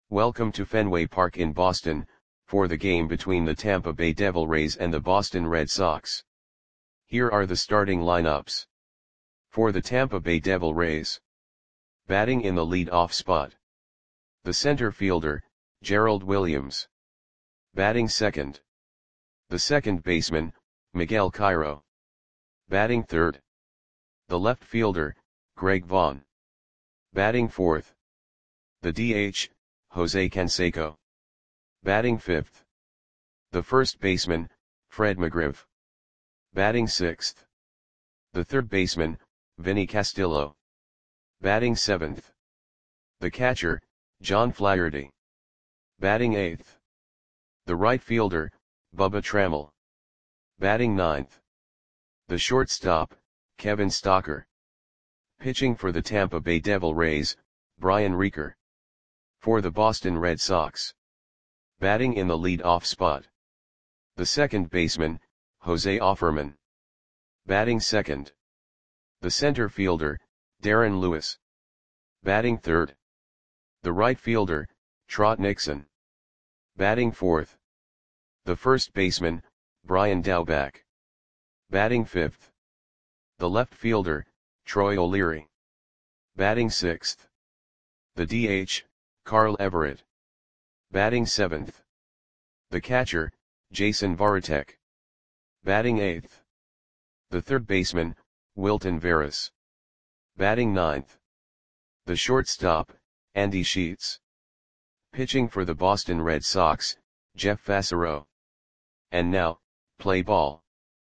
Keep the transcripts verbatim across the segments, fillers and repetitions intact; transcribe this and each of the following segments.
Welcome to Fenway Park in Boston, for the game between the Tampa Bay Devil Rays and the Boston Red Sox. Here are the starting lineups. For the Tampa Bay Devil Rays. Batting in the lead-off spot. The center fielder, Gerald Williams. Batting second. The second baseman, Miguel Cairo. Batting third. The left fielder, Greg Vaughn. Batting fourth. The D H, Jose Canseco. Batting fifth. The first baseman, Fred McGriff. Batting sixth. The third baseman, Vinny Castillo. Batting seventh. The catcher, John Flaherty. Batting eighth. The right fielder, Bubba Trammell. Batting ninth. The shortstop, Kevin Stocker. Pitching for the Tampa Bay Devil Rays, Brian Reeker. For the Boston Red Sox. Batting in the lead-off spot. The second baseman, Jose Offerman. Batting second. The center fielder, Darren Lewis. Batting third. The right fielder, Trot Nixon. Batting fourth. The first baseman, Brian Daubach. Batting fifth. The left fielder, Troy O'Leary. Batting sixth. The D H, Carl Everett. Batting seventh. The catcher, Jason Varitek. Batting eighth. The third baseman, Wilton Veras. Batting ninth. The shortstop, Andy Sheets. Pitching for the Boston Red Sox, Jeff Fassero. And now, play ball.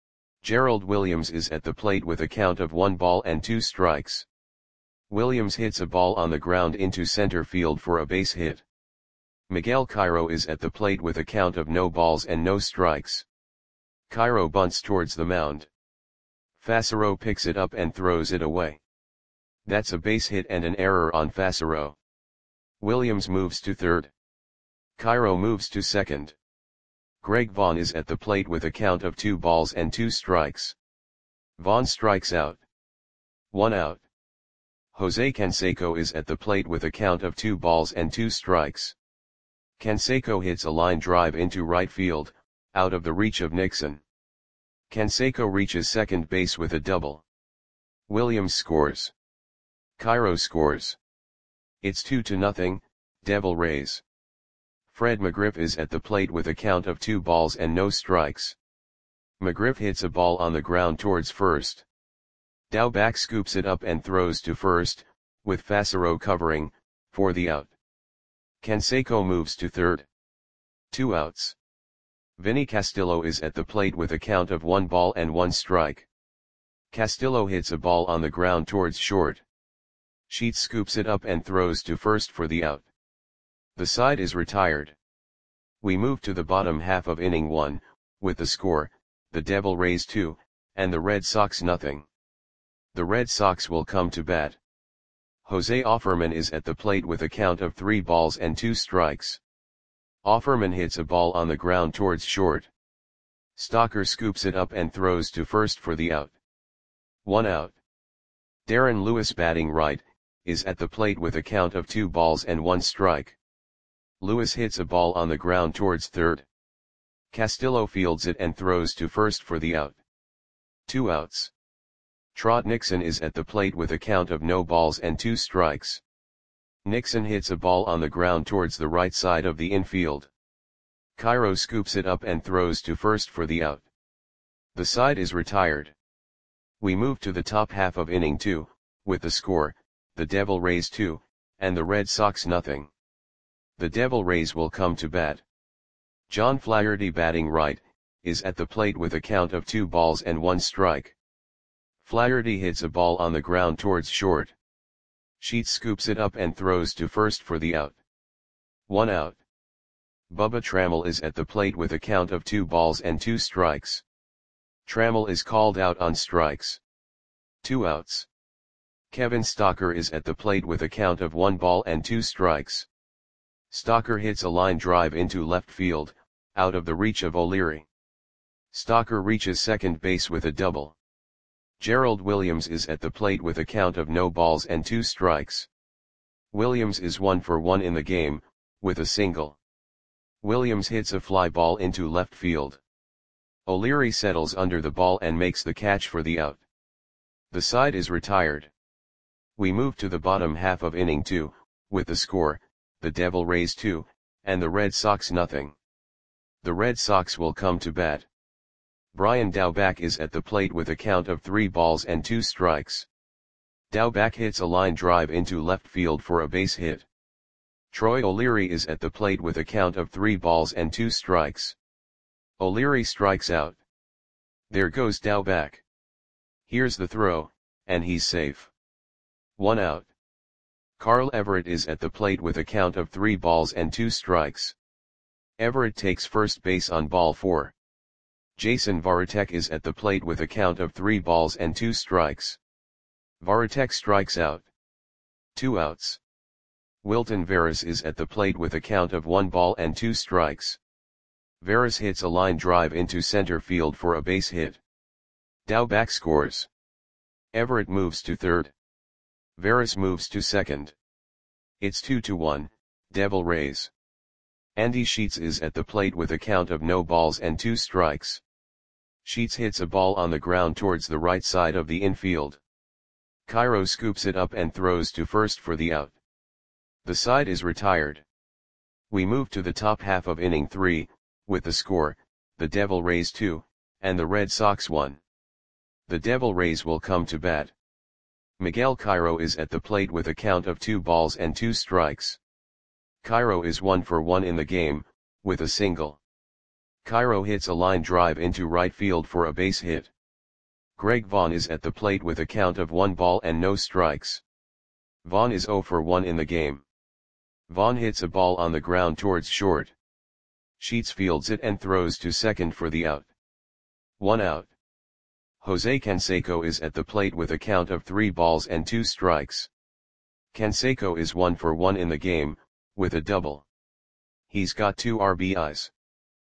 Gerald Williams is at the plate with a count of one ball and two strikes. Williams hits a ball on the ground into center field for a base hit. Miguel Cairo is at the plate with a count of no balls and no strikes. Cairo bunts towards the mound. Fassero picks it up and throws it away. That's a base hit and an error on Fassero. Williams moves to third. Cairo moves to second. Greg Vaughn is at the plate with a count of two balls and two strikes. Vaughn strikes out. One out. Jose Canseco is at the plate with a count of two balls and two strikes. Canseco hits a line drive into right field, out of the reach of Nixon. Canseco reaches second base with a double. Williams scores. Cairo scores. It's two to nothing, Devil Rays. Fred McGriff is at the plate with a count of two balls and no strikes. McGriff hits a ball on the ground towards first. Daubach scoops it up and throws to first, with Fassero covering, for the out. Canseco moves to third. Two outs. Vinny Castillo is at the plate with a count of one ball and one strike. Castillo hits a ball on the ground towards short. Sheets scoops it up and throws to first for the out. The side is retired. We move to the bottom half of inning one, with the score, the Devil Rays two, and the Red Sox nothing. The Red Sox will come to bat. Jose Offerman is at the plate with a count of three balls and two strikes. Offerman hits a ball on the ground towards short. Stocker scoops it up and throws to first for the out. One out. Darren Lewis, batting right, is at the plate with a count of two balls and one strike. Lewis hits a ball on the ground towards third. Castillo fields it and throws to first for the out. Two outs. Trot Nixon is at the plate with a count of no balls and two strikes. Nixon hits a ball on the ground towards the right side of the infield. Cairo scoops it up and throws to first for the out. The side is retired. We move to the top half of inning two, with the score, the Devil Rays two, and the Red Sox nothing. The Devil Rays will come to bat. John Flaherty, batting right, is at the plate with a count of two balls and one strike. Flaherty hits a ball on the ground towards short. Sheets scoops it up and throws to first for the out. One out. Bubba Trammell is at the plate with a count of two balls and two strikes. Trammell is called out on strikes. Two outs. Kevin Stocker is at the plate with a count of one ball and two strikes. Stocker hits a line drive into left field, out of the reach of O'Leary. Stocker reaches second base with a double. Gerald Williams is at the plate with a count of no balls and two strikes. Williams is one for one in the game, with a single. Williams hits a fly ball into left field. O'Leary settles under the ball and makes the catch for the out. The side is retired. We move to the bottom half of inning two, with the score, the Devil Rays two, and the Red Sox nothing. The Red Sox will come to bat. Brian Daubach is at the plate with a count of three balls and two strikes. Daubach hits a line drive into left field for a base hit. Troy O'Leary is at the plate with a count of three balls and two strikes. O'Leary strikes out. There goes Daubach. Here's the throw, and he's safe. One out. Carl Everett is at the plate with a count of three balls and two strikes. Everett takes first base on ball four. Jason Varitek is at the plate with a count of three balls and two strikes. Varitek strikes out. Two outs. Wilton Veras is at the plate with a count of one ball and two strikes. Veras hits a line drive into center field for a base hit. Daubach scores. Everett moves to third. Veras moves to second. It's two to one, Devil Rays. Andy Sheets is at the plate with a count of no balls and two strikes. Sheets hits a ball on the ground towards the right side of the infield. Cairo scoops it up and throws to first for the out. The side is retired. We move to the top half of inning three, with the score, the Devil Rays two, and the Red Sox one. The Devil Rays will come to bat. Miguel Cairo is at the plate with a count of two balls and two strikes. Cairo is one for one in the game, with a single. Cairo hits a line drive into right field for a base hit. Greg Vaughn is at the plate with a count of one ball and no strikes. Vaughn is zero for one in the game. Vaughn hits a ball on the ground towards short. Sheets fields it and throws to second for the out. One out. Jose Canseco is at the plate with a count of three balls and two strikes. Canseco is one for one in the game, with a double. He's got two R B Is.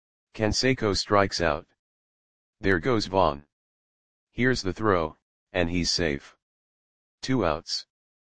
Canseco strikes out. There goes Vaughn. Here's the throw, and he's safe. Two outs.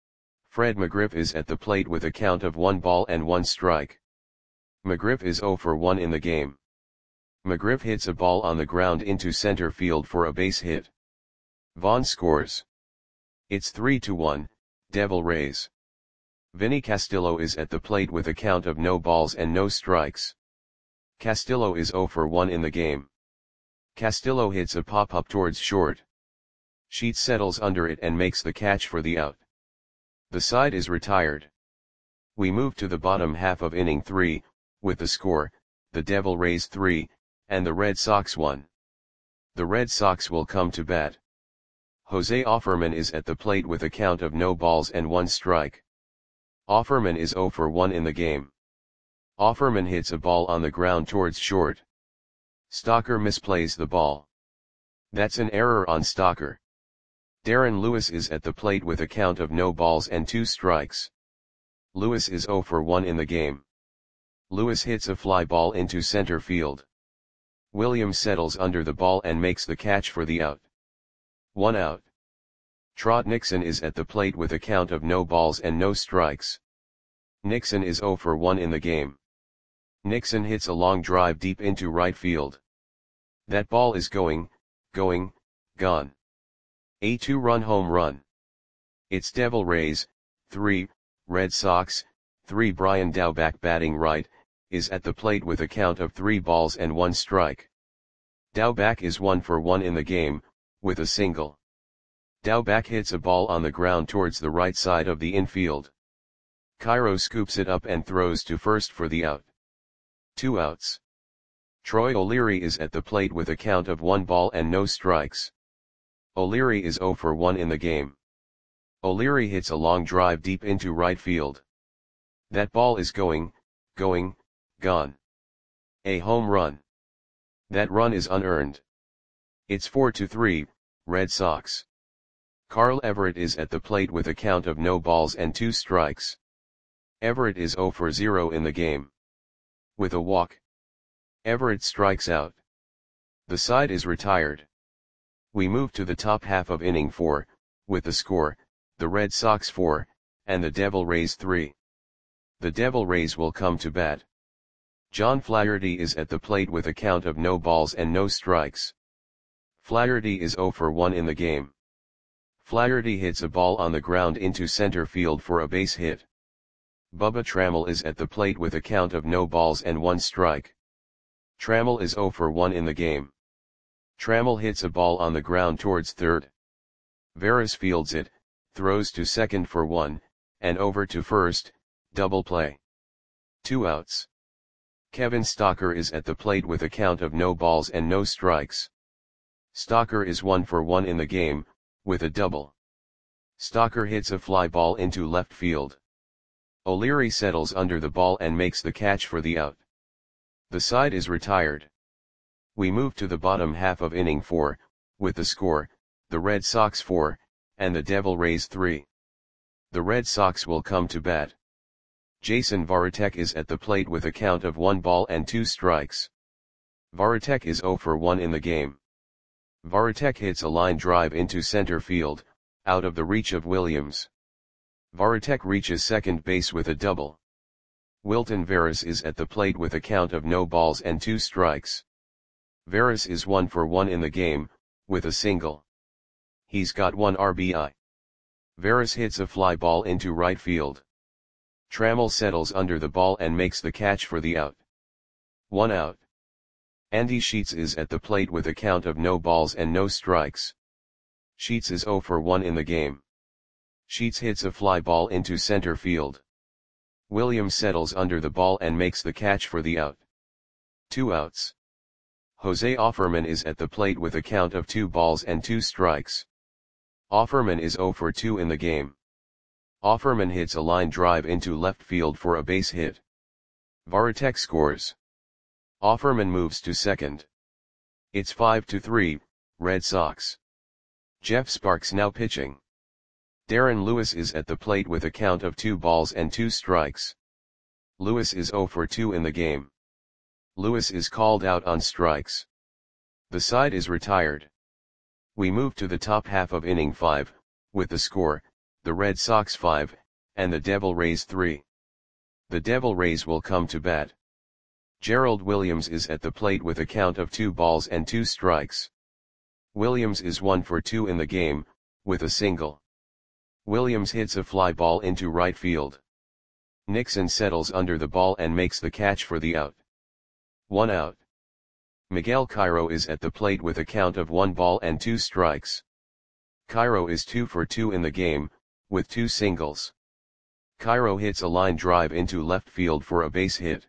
Fred McGriff is at the plate with a count of one ball and one strike. McGriff is zero for one in the game. McGriff hits a ball on the ground into center field for a base hit. Vaughn scores. It's three to one, Devil Rays. Vinny Castillo is at the plate with a count of no balls and no strikes. Castillo is zero for one in the game. Castillo hits a pop-up towards short. Sheets settles under it and makes the catch for the out. The side is retired. We move to the bottom half of inning three, with the score, the Devil Rays three, and the Red Sox one. The Red Sox will come to bat. Jose Offerman is at the plate with a count of no balls and one strike. Offerman is zero for one in the game. Offerman hits a ball on the ground towards short. Stocker misplays the ball. That's an error on Stocker. Darren Lewis is at the plate with a count of no balls and two strikes. Lewis is zero for one in the game. Lewis hits a fly ball into center field. Williams settles under the ball and makes the catch for the out. One out. Trot Nixon is at the plate with a count of no balls and no strikes. Nixon is zero for one in the game. Nixon hits a long drive deep into right field. That ball is going, going, gone. A two-run home run. It's Devil Rays, three, Red Sox, three. Brian Daubach, batting right, is at the plate with a count of three balls and one strike. Daubach is one for one in the game, with a single. Daubach hits a ball on the ground towards the right side of the infield. Cairo scoops it up and throws to first for the out. Two outs. Troy O'Leary is at the plate with a count of one ball and no strikes. O'Leary is zero for one in the game. O'Leary hits a long drive deep into right field. That ball is going, going, gone. A home run. That run is unearned. It's four to three, Red Sox. Carl Everett is at the plate with a count of no balls and two strikes. Everett is zero for zero in the game. With a walk. Everett strikes out. The side is retired. We move to the top half of inning four, with the score, the Red Sox four, and the Devil Rays three. The Devil Rays will come to bat. John Flaherty is at the plate with a count of no balls and no strikes. Flaherty is zero for one in the game. Flaherty hits a ball on the ground into center field for a base hit. Bubba Trammell is at the plate with a count of no balls and one strike. Trammell is zero for one in the game. Trammell hits a ball on the ground towards third. Veras fields it, throws to second for one, and over to first, double play. Two outs. Kevin Stocker is at the plate with a count of no balls and no strikes. Stocker is one for one in the game, with a double. Stocker hits a fly ball into left field. O'Leary settles under the ball and makes the catch for the out. The side is retired. We move to the bottom half of inning four, with the score, the Red Sox four, and the Devil Rays three. The Red Sox will come to bat. Jason Varitek is at the plate with a count of one ball and two strikes. Varitek is zero for one in the game. Varitek hits a line drive into center field, out of the reach of Williams. Varitek reaches second base with a double. Wilton Veras is at the plate with a count of no balls and two strikes. Veras is one for one in the game, with a single. He's got one R B I. Veras hits a fly ball into right field. Trammell settles under the ball and makes the catch for the out. One out. Andy Sheets is at the plate with a count of no balls and no strikes. Sheets is zero for one in the game. Sheets hits a fly ball into center field. Williams settles under the ball and makes the catch for the out. Two outs. Jose Offerman is at the plate with a count of two balls and two strikes. Offerman is zero for two in the game. Offerman hits a line drive into left field for a base hit. Varitek scores. Offerman moves to second. It's five to three, Red Sox. Jeff Sparks now pitching. Darren Lewis is at the plate with a count of two balls and two strikes. Lewis is zero for two in the game. Lewis is called out on strikes. The side is retired. We move to the top half of inning five, with the score, the Red Sox five, and the Devil Rays three. The Devil Rays will come to bat. Gerald Williams is at the plate with a count of two balls and two strikes. Williams is one for two in the game, with a single. Williams hits a fly ball into right field. Nixon settles under the ball and makes the catch for the out. One out. Miguel Cairo is at the plate with a count of one ball and two strikes. Cairo is two for two in the game, with two singles. Cairo hits a line drive into left field for a base hit.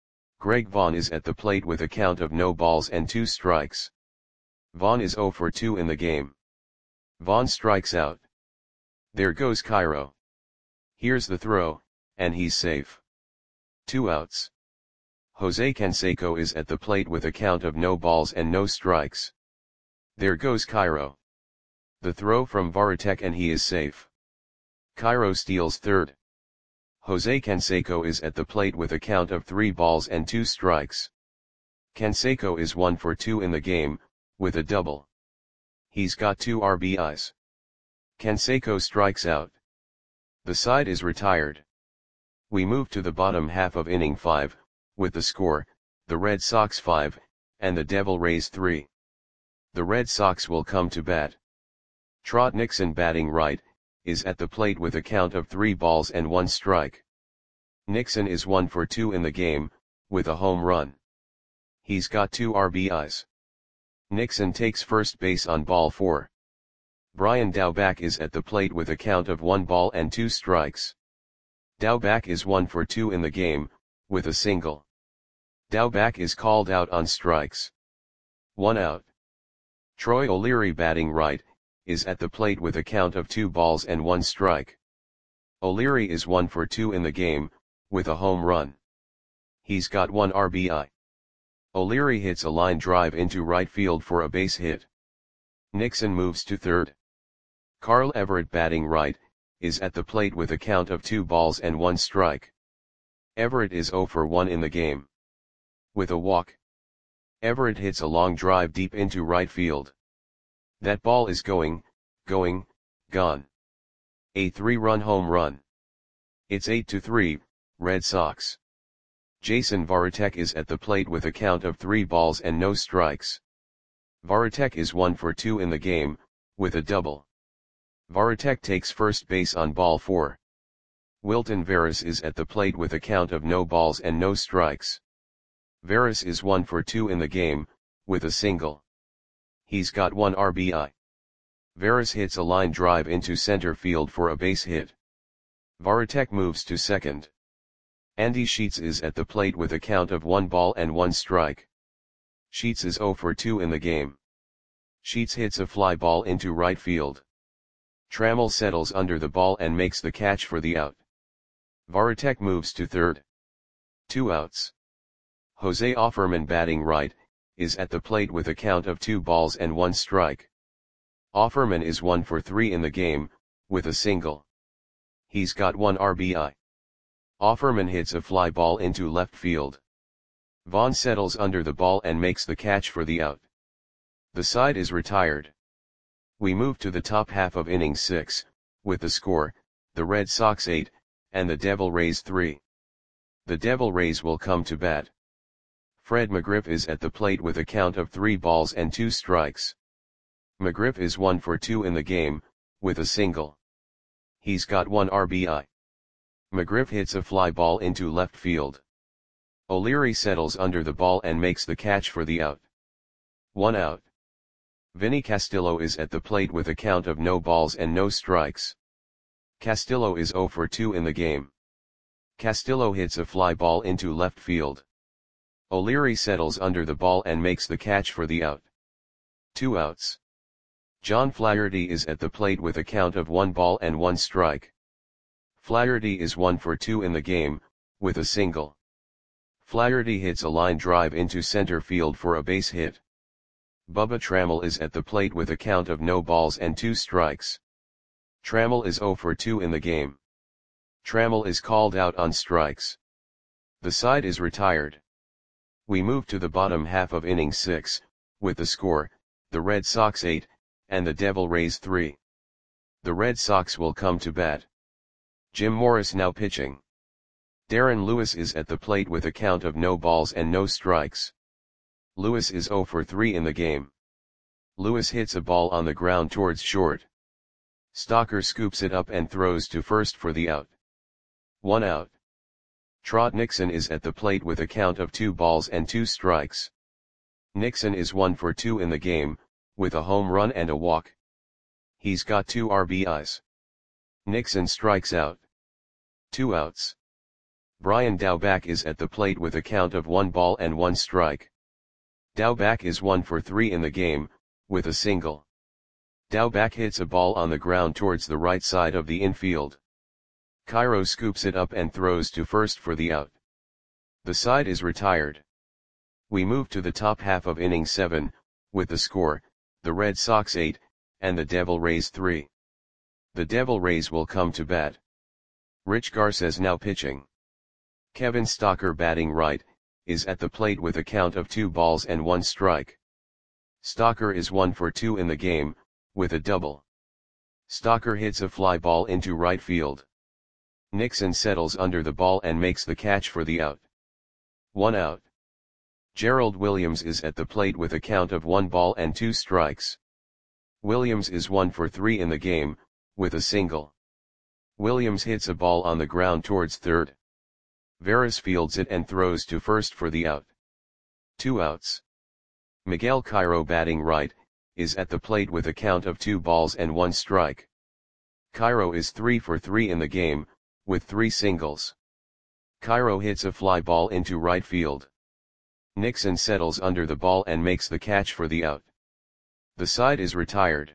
Greg Vaughn is at the plate with a count of no balls and two strikes. Vaughn is zero for two in the game. Vaughn strikes out. There goes Cairo. Here's the throw, and he's safe. Two outs. Jose Canseco is at the plate with a count of no balls and no strikes. There goes Cairo. The throw from Varitek and he is safe. Cairo steals third. Jose Canseco is at the plate with a count of three balls and two strikes. Canseco is one for two in the game, with a double. He's got two R B Is. Canseco strikes out. The side is retired. We move to the bottom half of inning five, with the score, the Red Sox five, and the Devil Rays three. The Red Sox will come to bat. Trot Nixon batting right, is at the plate with a count of three balls and one strike. Nixon is one for two in the game, with a home run. He's got two R B Is. Nixon takes first base on ball four. Brian Daubach is at the plate with a count of one ball and two strikes. Daubach is one for two in the game, with a single. Daubach is called out on strikes. One out. Troy O'Leary batting right, is at the plate with a count of two balls and one strike. O'Leary is one for two in the game, with a home run. He's got one R B I. O'Leary hits a line drive into right field for a base hit. Nixon moves to third. Carl Everett batting right, is at the plate with a count of two balls and one strike. Everett is zero for one in the game. With a walk. Everett hits a long drive deep into right field. That ball is going, going, gone. A three-run home run. It's eight to three, Red Sox. Jason Varitek is at the plate with a count of three balls and no strikes. Varitek is one for two in the game, with a double. Varitek takes first base on ball four. Wilton Veras is at the plate with a count of no balls and no strikes. Veras is one for two in the game, with a single. He's got one R B I. Veras hits a line drive into center field for a base hit. Varitek moves to second. Andy Sheets is at the plate with a count of one ball and one strike. Sheets is zero for two in the game. Sheets hits a fly ball into right field. Trammell settles under the ball and makes the catch for the out. Varitek moves to third. Two outs. Jose Offerman, batting right, is at the plate with a count of two balls and one strike. Offerman is one for three in the game, with a single. He's got one R B I. Offerman hits a fly ball into left field. Vaughn settles under the ball and makes the catch for the out. The side is retired. We move to the top half of inning six, with the score, the Red Sox eight, and the Devil Rays three. The Devil Rays will come to bat. Fred McGriff is at the plate with a count of three balls and two strikes. McGriff is one for two in the game, with a single. He's got one R B I. McGriff hits a fly ball into left field. O'Leary settles under the ball and makes the catch for the out. One out. Vinny Castillo is at the plate with a count of no balls and no strikes. Castillo is zero for two in the game. Castillo hits a fly ball into left field. O'Leary settles under the ball and makes the catch for the out. Two outs. John Flaherty is at the plate with a count of one ball and one strike. Flaherty is one for two in the game, with a single. Flaherty hits a line drive into center field for a base hit. Bubba Trammell is at the plate with a count of no balls and two strikes. Trammell is zero for two in the game. Trammell is called out on strikes. The side is retired. We move to the bottom half of inning six, with the score, the Red Sox eight, and the Devil Rays three. The Red Sox will come to bat. Jim Morris now pitching. Darren Lewis is at the plate with a count of no balls and no strikes. Lewis is zero for three in the game. Lewis hits a ball on the ground towards short. Stocker scoops it up and throws to first for the out. One out. Trot Nixon is at the plate with a count of two balls and two strikes. Nixon is one for two in the game, with a home run and a walk. He's got two R B Is. Nixon strikes out. Two outs. Brian Daubach is at the plate with a count of one ball and one strike. Daubach is one for three in the game, with a single. Daubach hits a ball on the ground towards the right side of the infield. Cairo scoops it up and throws to first for the out. The side is retired. We move to the top half of inning seven, with the score, the Red Sox eight, and the Devil Rays three. The Devil Rays will come to bat. Rich Garces now pitching. Kevin Stocker, batting right, is at the plate with a count of two balls and one strike. Stocker is one for two in the game, with a double. Stocker hits a fly ball into right field. Nixon settles under the ball and makes the catch for the out. One out. Gerald Williams is at the plate with a count of one ball and two strikes. Williams is one for three in the game, with a single. Williams hits a ball on the ground towards third. Veras fields it and throws to first for the out. Two outs. Miguel Cairo, batting right, is at the plate with a count of two balls and one strike. Cairo is three for three in the game, with three singles. Cairo hits a fly ball into right field. Nixon settles under the ball and makes the catch for the out. The side is retired.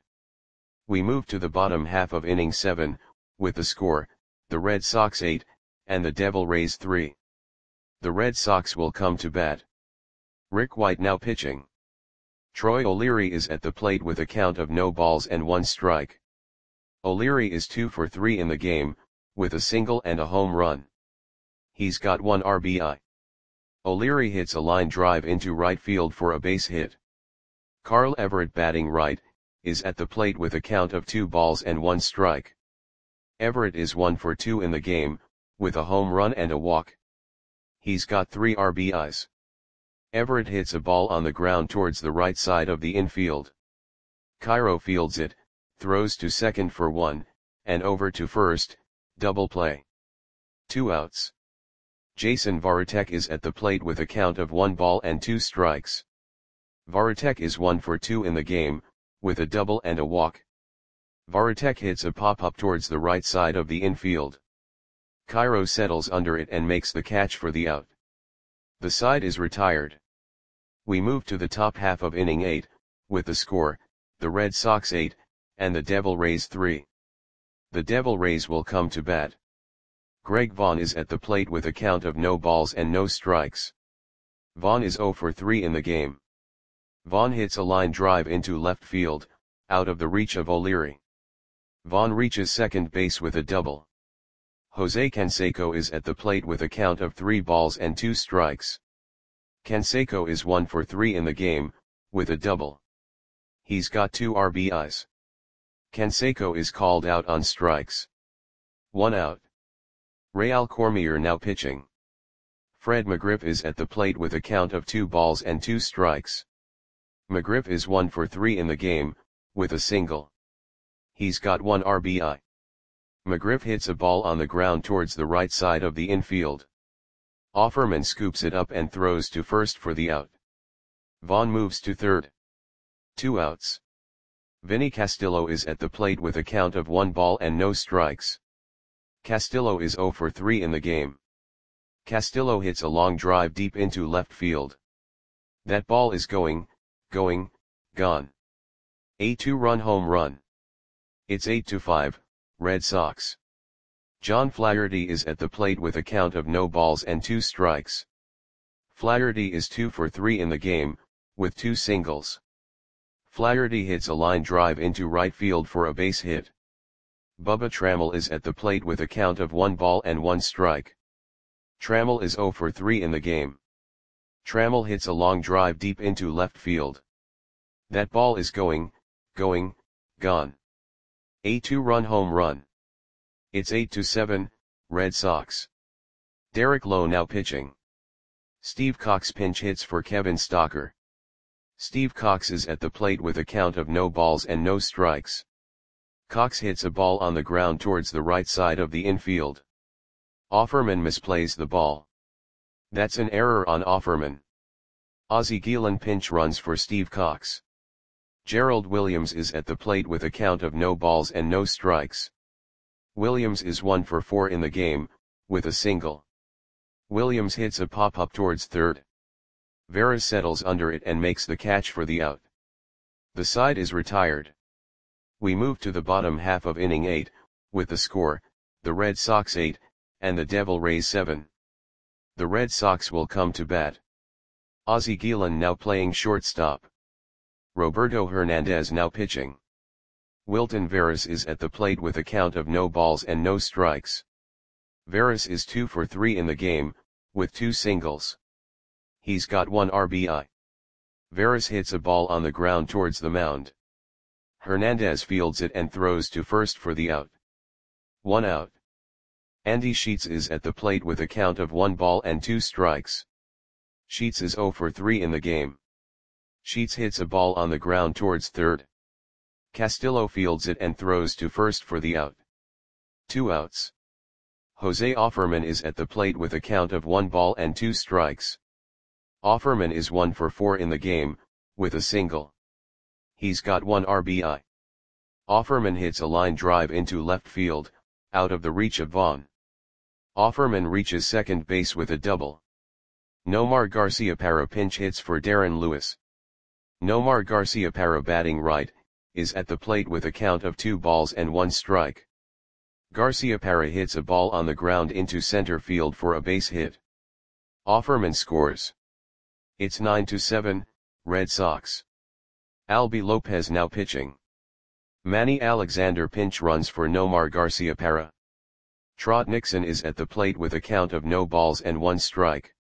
We move to the bottom half of inning seven, with the score, the Red Sox eight, and the Devil Rays three. The Red Sox will come to bat. Rick White now pitching. Troy O'Leary is at the plate with a count of no balls and one strike. O'Leary is two for three in the game, with a single and a home run. He's got one R B I. O'Leary hits a line drive into right field for a base hit. Carl Everett, batting right, is at the plate with a count of two balls and one strike. Everett is one for two in the game, with a home run and a walk. He's got three R B Is. Everett hits a ball on the ground towards the right side of the infield. Cairo fields it, throws to second for one, and over to first, double play. Two outs. Jason Varitek is at the plate with a count of one ball and two strikes. Varitek is one for two in the game, with a double and a walk. Varitek hits a pop-up towards the right side of the infield. Cairo settles under it and makes the catch for the out. The side is retired. We move to the top half of inning eight, with the score, the Red Sox eight, and the Devil Rays three. The Devil Rays will come to bat. Greg Vaughn is at the plate with a count of no balls and no strikes. Vaughn is zero for three in the game. Vaughn hits a line drive into left field, out of the reach of O'Leary. Vaughn reaches second base with a double. Jose Canseco is at the plate with a count of three balls and two strikes. Canseco is one for three in the game, with a double. He's got two R B Is. Canseco is called out on strikes. One out. Real Cormier now pitching. Fred McGriff is at the plate with a count of two balls and two strikes. McGriff is one for three in the game, with a single. He's got one R B I. McGriff hits a ball on the ground towards the right side of the infield. Offerman scoops it up and throws to first for the out. Vaughn moves to third. Two outs. Vinny Castillo is at the plate with a count of one ball and no strikes. Castillo is zero for three in the game. Castillo hits a long drive deep into left field. That ball is going, going, gone. A two-run home run. It's eight to five, Red Sox. John Flaherty is at the plate with a count of no balls and two strikes. Flaherty is two for three in the game, with two singles. Flaherty hits a line drive into right field for a base hit. Bubba Trammell is at the plate with a count of one ball and one strike. Trammell is zero for three in the game. Trammell hits a long drive deep into left field. That ball is going, going, gone. A two-run home run. It's eight to seven, Red Sox. Derek Lowe now pitching. Steve Cox pinch hits for Kevin Stocker. Steve Cox is at the plate with a count of no balls and no strikes. Cox hits a ball on the ground towards the right side of the infield. Offerman misplays the ball. That's an error on Offerman. Ozzie Guillen pinch runs for Steve Cox. Gerald Williams is at the plate with a count of no balls and no strikes. Williams is one for four in the game, with a single. Williams hits a pop-up towards third. Vera settles under it and makes the catch for the out. The side is retired. We move to the bottom half of inning eight, with the score, the Red Sox eight, and the Devil Rays seven. The Red Sox will come to bat. Ozzie Guillen now playing shortstop. Roberto Hernandez now pitching. Wilton Veras is at the plate with a count of no balls and no strikes. Veras is two for three in the game, with two singles. He's got one R B I. Veras hits a ball on the ground towards the mound. Hernandez fields it and throws to first for the out. One out. Andy Sheets is at the plate with a count of one ball and two strikes. Sheets is zero for three in the game. Sheets hits a ball on the ground towards third. Castillo fields it and throws to first for the out. Two outs. Jose Offerman is at the plate with a count of one ball and two strikes. Offerman is one for four in the game, with a single. He's got one R B I. Offerman hits a line drive into left field, out of the reach of Vaughn. Offerman reaches second base with a double. Nomar Garciaparra pinch hits for Darren Lewis. Nomar Garciaparra batting right, is at the plate with a count of two balls and one strike. Garciaparra hits a ball on the ground into center field for a base hit. Offerman scores. It's nine to seven, Red Sox. Albie Lopez now pitching. Manny Alexander pinch runs for Nomar Garciaparra. Trot Nixon is at the plate with a count of no balls and one strike.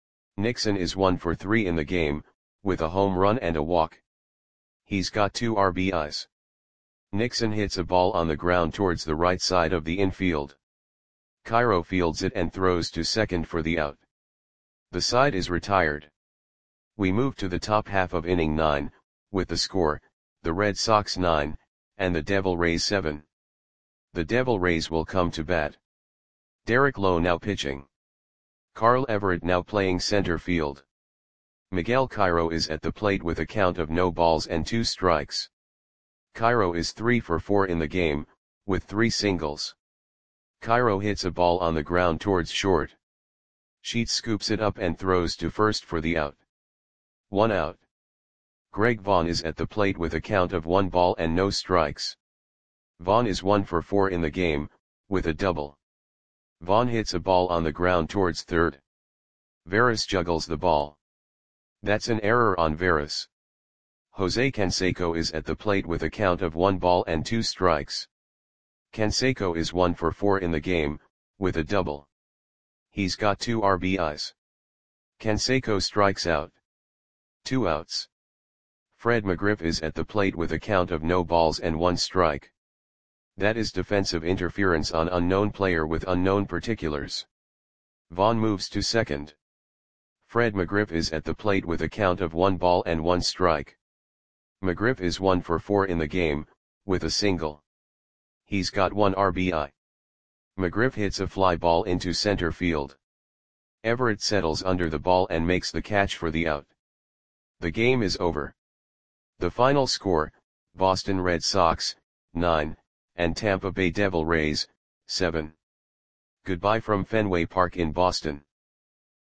Nixon is one for three in the game, with a home run and a walk. He's got two R B Is. Nixon hits a ball on the ground towards the right side of the infield. Cairo fields it and throws to second for the out. The side is retired. We move to the top half of inning nine, with the score, the Red Sox nine, and the Devil Rays seven. The Devil Rays will come to bat. Derek Lowe now pitching. Carl Everett now playing center field. Miguel Cairo is at the plate with a count of no balls and two strikes. Cairo is three for four in the game, with three singles. Cairo hits a ball on the ground towards short. Sheets scoops it up and throws to first for the out. One out. Greg Vaughn is at the plate with a count of one ball and no strikes. Vaughn is one for four in the game, with a double. Vaughn hits a ball on the ground towards third. Veras juggles the ball. That's an error on Veras. Jose Canseco is at the plate with a count of one ball and two strikes. Canseco is one for four in the game, with a double. He's got two R B Is. Canseco strikes out. Two outs. Fred McGriff is at the plate with a count of no balls and one strike. That is defensive interference on unknown player with unknown particulars. Vaughn moves to second. Fred McGriff is at the plate with a count of one ball and one strike. McGriff is one for four in the game, with a single. He's got one R B I. McGriff hits a fly ball into center field. Everett settles under the ball and makes the catch for the out. The game is over. The final score, Boston Red Sox, nine, and Tampa Bay Devil Rays, seven. Goodbye from Fenway Park in Boston.